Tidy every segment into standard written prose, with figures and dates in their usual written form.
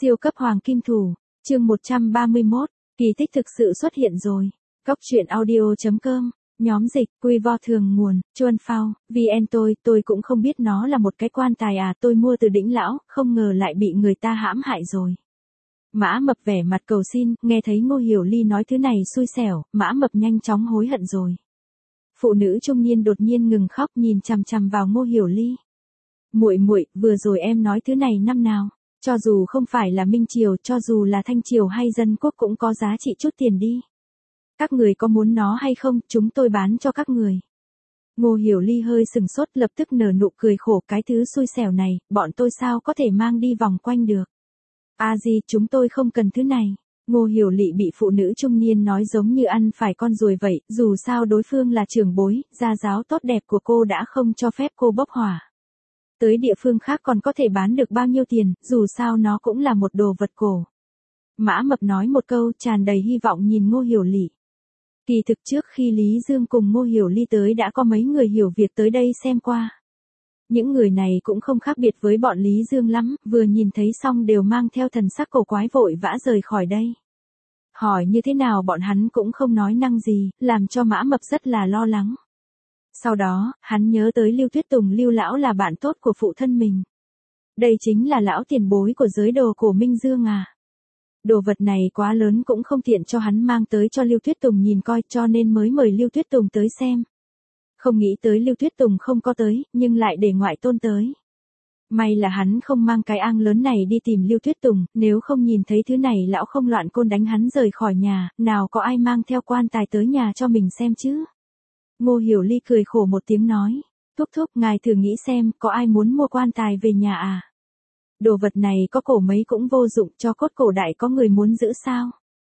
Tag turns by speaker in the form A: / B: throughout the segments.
A: Siêu cấp hoàng kim thủ, chương 131, kỳ tích thực sự xuất hiện rồi. Góc truyện audio.com, nhóm dịch, quy vo thường nguồn, Chuan Phao, VN tôi cũng không biết nó là một cái quan tài à, tôi mua từ Đĩnh Lão, không ngờ lại bị người ta hãm hại rồi. Mã Mập vẻ mặt cầu xin, nghe thấy Ngô Hiểu Ly nói thứ này xui xẻo, Mã Mập nhanh chóng hối hận rồi. Phụ nữ trung niên đột nhiên ngừng khóc nhìn chằm chằm vào Ngô Hiểu Ly. Muội, vừa rồi em nói thứ này năm nào? Cho dù không phải là Minh Triều, cho dù là Thanh Triều hay Dân Quốc cũng có giá trị chút tiền đi. Các người có muốn nó hay không, chúng tôi bán cho các người. Ngô Hiểu Ly hơi sừng sốt lập tức nở nụ cười khổ, cái thứ xui xẻo này, bọn tôi sao có thể mang đi vòng quanh được. À gì, chúng tôi không cần thứ này. Ngô Hiểu Lị bị phụ nữ trung niên nói giống như ăn phải con ruồi vậy, dù sao đối phương là trưởng bối, gia giáo tốt đẹp của cô đã không cho phép cô bốc hỏa. Tới địa phương khác còn có thể bán được bao nhiêu tiền, dù sao nó cũng là một đồ vật cổ. Mã Mập nói một câu tràn đầy hy vọng nhìn Ngô Hiểu Lị. Kỳ thực trước khi Lý Dương cùng Ngô Hiểu Ly tới đã có mấy người hiểu việc tới đây xem qua. Những người này cũng không khác biệt với bọn Lý Dương lắm, vừa nhìn thấy xong đều mang theo thần sắc cổ quái vội vã rời khỏi đây. Hỏi như thế nào bọn hắn cũng không nói năng gì, làm cho Mã Mập rất là lo lắng. Sau đó, hắn nhớ tới Lưu Tuyết Tùng, Lưu lão là bạn tốt của phụ thân mình. Đây chính là lão tiền bối của giới đồ cổ Minh Dương à. Đồ vật này quá lớn cũng không tiện cho hắn mang tới cho Lưu Tuyết Tùng nhìn coi, cho nên mới mời Lưu Tuyết Tùng tới xem. Không nghĩ tới Lưu Tuyết Tùng không có tới, nhưng lại để ngoại tôn tới. May là hắn không mang cái ang lớn này đi tìm Lưu Tuyết Tùng, nếu không nhìn thấy thứ này lão không loạn côn đánh hắn rời khỏi nhà, nào có ai mang theo quan tài tới nhà cho mình xem chứ. Ngô Hiểu Ly cười khổ một tiếng nói, thúc, ngài thử nghĩ xem, có ai muốn mua quan tài về nhà à? Đồ vật này có cổ mấy cũng vô dụng, cho cốt cổ đại có người muốn giữ sao?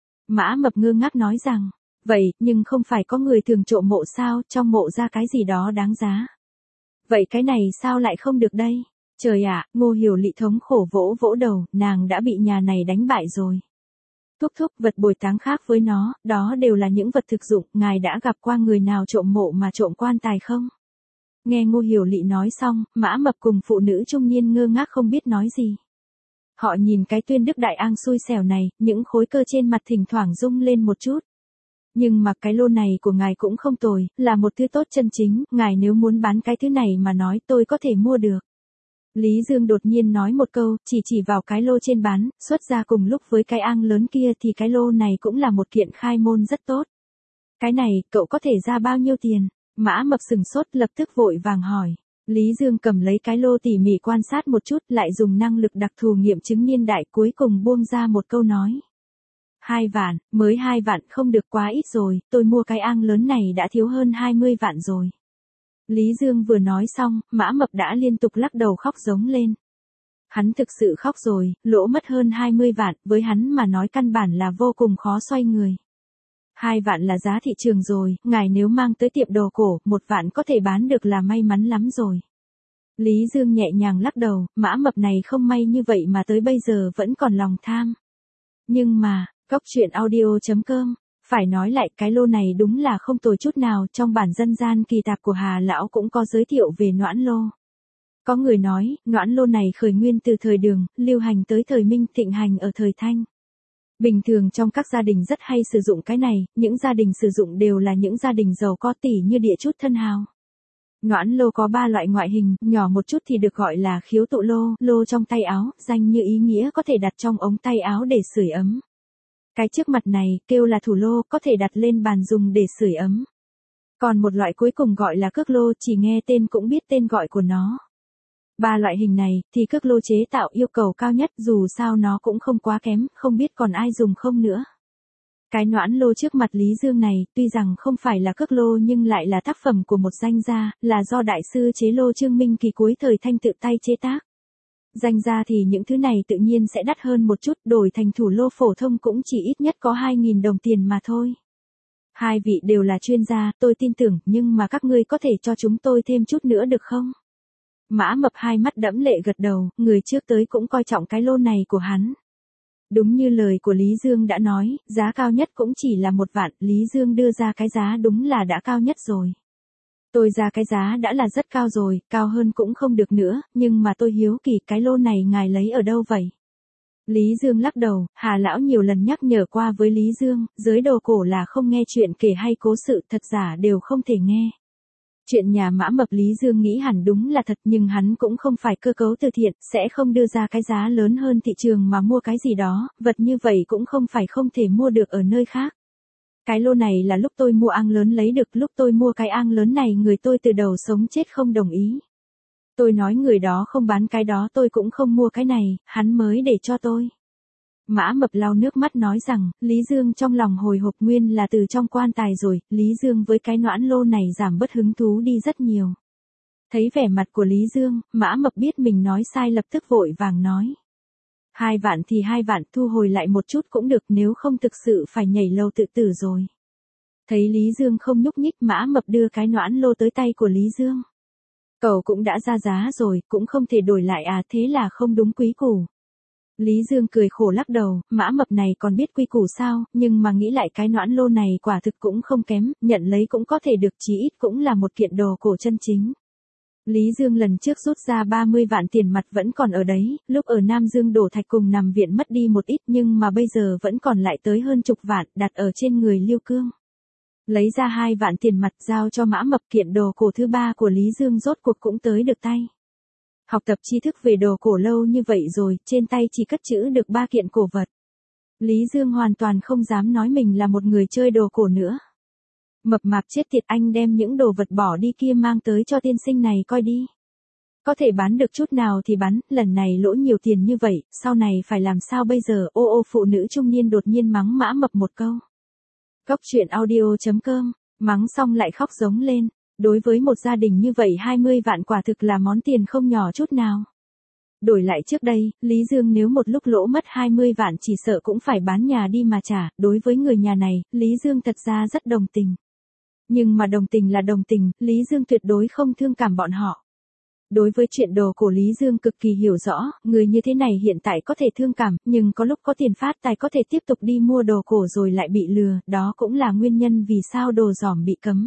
A: Mã Mập ngơ ngác nói rằng, vậy, nhưng không phải có người thường trộm mộ sao, trong mộ ra cái gì đó đáng giá. Vậy cái này sao lại không được đây? Trời ạ, Ngô Hiểu Lị thống khổ vỗ vỗ đầu, nàng đã bị nhà này đánh bại rồi. Thúc, vật bồi táng khác với nó, đó đều là những vật thực dụng, ngài đã gặp qua người nào trộm mộ mà trộm quan tài không? Nghe Ngô Hiểu Lị nói xong, Mã Mập cùng phụ nữ trung niên ngơ ngác không biết nói gì. Họ nhìn cái Tuyên Đức Đại Ang xui xẻo này, những khối cơ trên mặt thỉnh thoảng rung lên một chút. Nhưng mà cái lô này của ngài cũng không tồi, là một thứ tốt chân chính, ngài nếu muốn bán cái thứ này mà nói tôi có thể mua được. Lý Dương đột nhiên nói một câu, chỉ vào cái lô trên bán, xuất ra cùng lúc với cái ang lớn kia thì cái lô này cũng là một kiện khai môn rất tốt. Cái này, cậu có thể ra bao nhiêu tiền? Mã Mập sừng sốt lập tức vội vàng hỏi. Lý Dương cầm lấy cái lô tỉ mỉ quan sát một chút, lại dùng năng lực đặc thù nghiệm chứng niên đại cuối cùng buông ra một câu nói. 2 vạn, mới 2 vạn không được quá ít rồi, tôi mua cái ang lớn này đã thiếu hơn 20 vạn rồi. Lý Dương vừa nói xong, Mã Mập đã liên tục lắc đầu khóc giống lên. Hắn thực sự khóc rồi, lỗ mất hơn 20 vạn, với hắn mà nói căn bản là vô cùng khó xoay người. 2 vạn là giá thị trường rồi, ngài nếu mang tới tiệm đồ cổ, 1 vạn có thể bán được là may mắn lắm rồi. Lý Dương nhẹ nhàng lắc đầu, Mã Mập này không may như vậy mà tới bây giờ vẫn còn lòng tham. Nhưng mà, góc truyện audio.com, phải nói lại cái lô này đúng là không tồi chút nào, trong bản dân gian kỳ tạp của Hà Lão cũng có giới thiệu về noãn lô. Có người nói, noãn lô này khởi nguyên từ thời Đường, lưu hành tới thời Minh, thịnh hành ở thời Thanh. Bình thường trong các gia đình rất hay sử dụng cái này, những gia đình sử dụng đều là những gia đình giàu có tỷ như địa chút thân hào. Noãn lô có 3 loại ngoại hình, nhỏ một chút thì được gọi là khiếu tụ lô, lô trong tay áo, danh như ý nghĩa có thể đặt trong ống tay áo để sưởi ấm. Cái trước mặt này, kêu là thủ lô, có thể đặt lên bàn dùng để sưởi ấm. Còn một loại cuối cùng gọi là cước lô, chỉ nghe tên cũng biết tên gọi của nó. 3 loại hình này, thì cước lô chế tạo yêu cầu cao nhất, dù sao nó cũng không quá kém, không biết còn ai dùng không nữa. Cái noãn lô trước mặt Lý Dương này, tuy rằng không phải là cước lô nhưng lại là tác phẩm của một danh gia, là do đại sư chế lô Trương Minh Kỳ cuối thời Thanh tự tay chế tác. Danh gia thì những thứ này tự nhiên sẽ đắt hơn một chút, đổi thành thủ lô phổ thông cũng chỉ ít nhất có 2.000 đồng tiền mà thôi. Hai vị đều là chuyên gia, tôi tin tưởng, nhưng mà các ngươi có thể cho chúng tôi thêm chút nữa được không? Mã Mập hai mắt đẫm lệ gật đầu, người trước tới cũng coi trọng cái lô này của hắn. Đúng như lời của Lý Dương đã nói, giá cao nhất cũng chỉ là 1 vạn, Lý Dương đưa ra cái giá đúng là đã cao nhất rồi. Tôi ra cái giá đã là rất cao rồi, cao hơn cũng không được nữa, nhưng mà tôi hiếu kỳ cái lô này ngài lấy ở đâu vậy? Lý Dương lắc đầu, Hà lão nhiều lần nhắc nhở qua với Lý Dương, giới đồ cổ là không nghe chuyện kể hay cố sự thật giả đều không thể nghe. Chuyện nhà Mã Mập Lý Dương nghĩ hẳn đúng là thật nhưng hắn cũng không phải cơ cấu từ thiện, sẽ không đưa ra cái giá lớn hơn thị trường mà mua cái gì đó, vật như vậy cũng không phải không thể mua được ở nơi khác. Cái lô này là lúc tôi mua ang lớn lấy được, lúc tôi mua cái ang lớn này người tôi từ đầu sống chết không đồng ý. Tôi nói người đó không bán cái đó tôi cũng không mua cái này, hắn mới để cho tôi. Mã Mập lau nước mắt nói rằng, Lý Dương trong lòng hồi hộp nguyên là từ trong quan tài rồi, Lý Dương với cái noãn lô này giảm bớt hứng thú đi rất nhiều. Thấy vẻ mặt của Lý Dương, Mã Mập biết mình nói sai lập tức vội vàng nói. 2 vạn thì 2 vạn, thu hồi lại một chút cũng được, nếu không thực sự phải nhảy lầu tự tử rồi. Thấy Lý Dương không nhúc nhích, Mã Mập đưa cái noãn lô tới tay của Lý Dương. Cậu cũng đã ra giá rồi, cũng không thể đổi lại à, thế là không đúng quý củ. Lý Dương cười khổ lắc đầu, Mã Mập này còn biết quy củ sao, nhưng mà nghĩ lại cái noãn lô này quả thực cũng không kém, nhận lấy cũng có thể được, chí ít cũng là một kiện đồ cổ chân chính. Lý Dương lần trước rút ra 30 vạn tiền mặt vẫn còn ở đấy, lúc ở Nam Dương đổ thạch cùng nằm viện mất đi một ít nhưng mà bây giờ vẫn còn lại tới hơn chục vạn, đặt ở trên người Lưu Cương. Lấy ra 2 vạn tiền mặt giao cho Mã Mập, kiện đồ cổ thứ 3 của Lý Dương rốt cuộc cũng tới được tay. Học tập tri thức về đồ cổ lâu như vậy rồi, trên tay chỉ cất trữ được 3 kiện cổ vật. Lý Dương hoàn toàn không dám nói mình là một người chơi đồ cổ nữa. Mập mạp chết tiệt, anh đem những đồ vật bỏ đi kia mang tới cho tiên sinh này coi đi. Có thể bán được chút nào thì bán, lần này lỗ nhiều tiền như vậy, sau này phải làm sao bây giờ? Ô phụ nữ trung niên đột nhiên mắng Mã Mập một câu. Cóc truyện audio.com, mắng xong lại khóc giống lên. Đối với một gia đình như vậy 20 vạn quả thực là món tiền không nhỏ chút nào. Đổi lại trước đây, Lý Dương nếu một lúc lỗ mất 20 vạn chỉ sợ cũng phải bán nhà đi mà trả, đối với người nhà này, Lý Dương thật ra rất đồng tình. Nhưng mà đồng tình là đồng tình, Lý Dương tuyệt đối không thương cảm bọn họ. Đối với chuyện đồ cổ Lý Dương cực kỳ hiểu rõ, người như thế này hiện tại có thể thương cảm, nhưng có lúc có tiền phát tài có thể tiếp tục đi mua đồ cổ rồi lại bị lừa, đó cũng là nguyên nhân vì sao đồ giỏm bị cấm.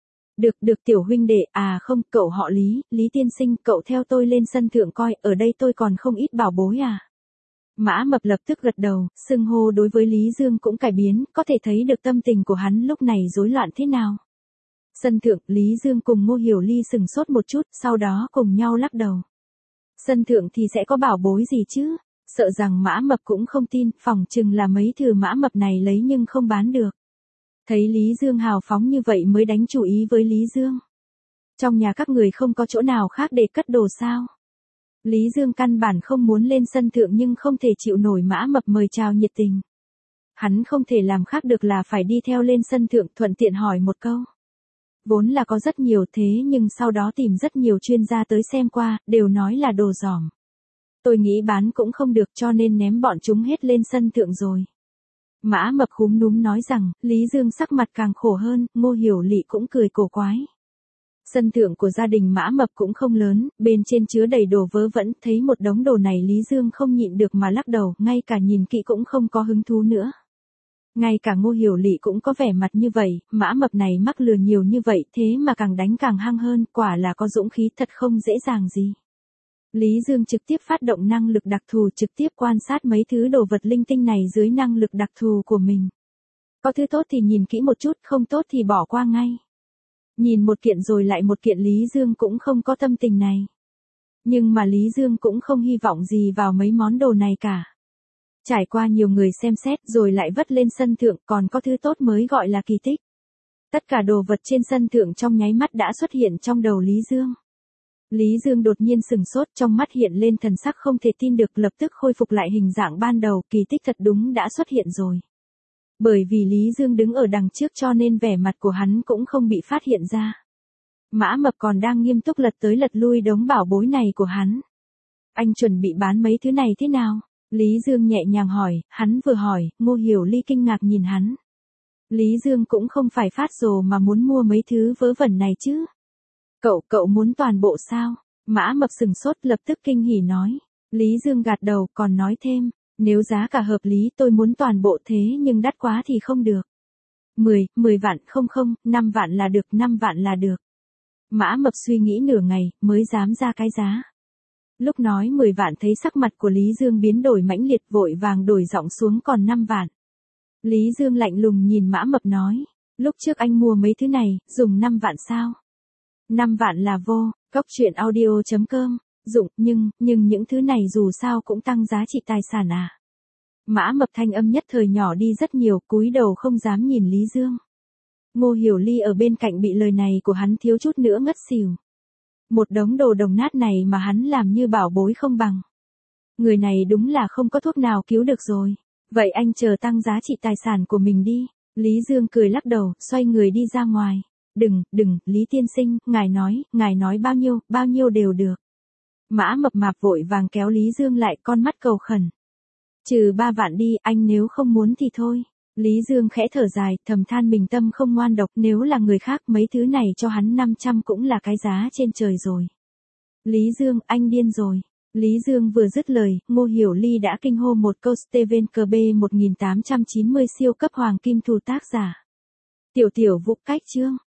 A: Được tiểu huynh đệ, à không, cậu họ Lý, Lý tiên sinh, cậu theo tôi lên sân thượng coi, ở đây tôi còn không ít bảo bối à. Mã Mập lập tức gật đầu, xưng hô đối với Lý Dương cũng cải biến, có thể thấy được tâm tình của hắn lúc này rối loạn thế nào. Sân thượng, Lý Dương cùng Ngô Hiểu Ly sừng sốt một chút, sau đó cùng nhau lắc đầu. Sân thượng thì sẽ có bảo bối gì chứ? Sợ rằng Mã Mập cũng không tin, phỏng chừng là mấy thứ Mã Mập này lấy nhưng không bán được. Thấy Lý Dương hào phóng như vậy mới đánh chủ ý với Lý Dương. Trong nhà các người không có chỗ nào khác để cất đồ sao? Lý Dương căn bản không muốn lên sân thượng nhưng không thể chịu nổi Mã Mập mời chào nhiệt tình. Hắn không thể làm khác được là phải đi theo lên sân thượng, thuận tiện hỏi một câu. Vốn là có rất nhiều thế nhưng sau đó tìm rất nhiều chuyên gia tới xem qua, đều nói là đồ giỏm. Tôi nghĩ bán cũng không được cho nên ném bọn chúng hết lên sân thượng rồi. Mã Mập khúm núm nói rằng, Lý Dương sắc mặt càng khổ hơn, Ngô Hiểu Lị cũng cười cổ quái. Sân thượng của gia đình Mã Mập cũng không lớn, bên trên chứa đầy đồ vớ vẩn, thấy một đống đồ này Lý Dương không nhịn được mà lắc đầu, ngay cả nhìn kỹ cũng không có hứng thú nữa. Ngay cả Ngô Hiểu Lị cũng có vẻ mặt như vậy, Mã Mập này mắc lừa nhiều như vậy thế mà càng đánh càng hăng hơn, quả là có dũng khí thật không dễ dàng gì. Lý Dương trực tiếp phát động năng lực đặc thù, trực tiếp quan sát mấy thứ đồ vật linh tinh này dưới năng lực đặc thù của mình. Có thứ tốt thì nhìn kỹ một chút, không tốt thì bỏ qua ngay. Nhìn một kiện rồi lại một kiện Lý Dương cũng không có tâm tình này. Nhưng mà Lý Dương cũng không hy vọng gì vào mấy món đồ này cả. Trải qua nhiều người xem xét rồi lại vất lên sân thượng, còn có thứ tốt mới gọi là kỳ tích. Tất cả đồ vật trên sân thượng trong nháy mắt đã xuất hiện trong đầu Lý Dương. Lý Dương đột nhiên sừng sốt, trong mắt hiện lên thần sắc không thể tin được, lập tức khôi phục lại hình dạng ban đầu, kỳ tích thật đúng đã xuất hiện rồi. Bởi vì Lý Dương đứng ở đằng trước cho nên vẻ mặt của hắn cũng không bị phát hiện ra. Mã Mập còn đang nghiêm túc lật tới lật lui đống bảo bối này của hắn. Anh chuẩn bị bán mấy thứ này thế nào? Lý Dương nhẹ nhàng hỏi, hắn vừa hỏi, Ngô Hiểu Ly kinh ngạc nhìn hắn. Lý Dương cũng không phải phát rồ mà muốn mua mấy thứ vớ vẩn này chứ. Cậu muốn toàn bộ sao? Mã Mập sừng sốt lập tức kinh hỉ nói. Lý Dương gạt đầu còn nói thêm, nếu giá cả hợp lý tôi muốn toàn bộ thế nhưng đắt quá thì không được. 10 vạn không, 5 vạn là được, 5 vạn là được. Mã Mập suy nghĩ nửa ngày mới dám ra cái giá. Lúc nói 10 vạn thấy sắc mặt của Lý Dương biến đổi mãnh liệt, vội vàng đổi giọng xuống còn 5 vạn. Lý Dương lạnh lùng nhìn Mã Mập nói, lúc trước anh mua mấy thứ này, dùng 5 vạn sao? 5 vạn là vô, Cóc truyện audio.com, dụng, nhưng những thứ này dù sao cũng tăng giá trị tài sản à. Mã Mập thanh âm nhất thời nhỏ đi rất nhiều, cúi đầu không dám nhìn Lý Dương. Ngô Hiểu Ly ở bên cạnh bị lời này của hắn thiếu chút nữa ngất xỉu. Một đống đồ đồng nát này mà hắn làm như bảo bối không bằng. Người này đúng là không có thuốc nào cứu được rồi. Vậy anh chờ tăng giá trị tài sản của mình đi. Lý Dương cười lắc đầu, xoay người đi ra ngoài. Đừng, Lý tiên sinh, ngài nói bao nhiêu đều được. Mã Mập mạp vội vàng kéo Lý Dương lại, con mắt cầu khẩn. Trừ 3 vạn đi, anh nếu không muốn thì thôi. Lý Dương khẽ thở dài, thầm than mình tâm không ngoan độc, nếu là người khác mấy thứ này cho hắn 500 cũng là cái giá trên trời rồi. Lý Dương, anh điên rồi. Lý Dương vừa dứt lời, Ngô Hiểu Ly đã kinh hô một câu. Steven KB 1890 siêu cấp hoàng kim thủ tác giả. Tiểu Vũ cách chương.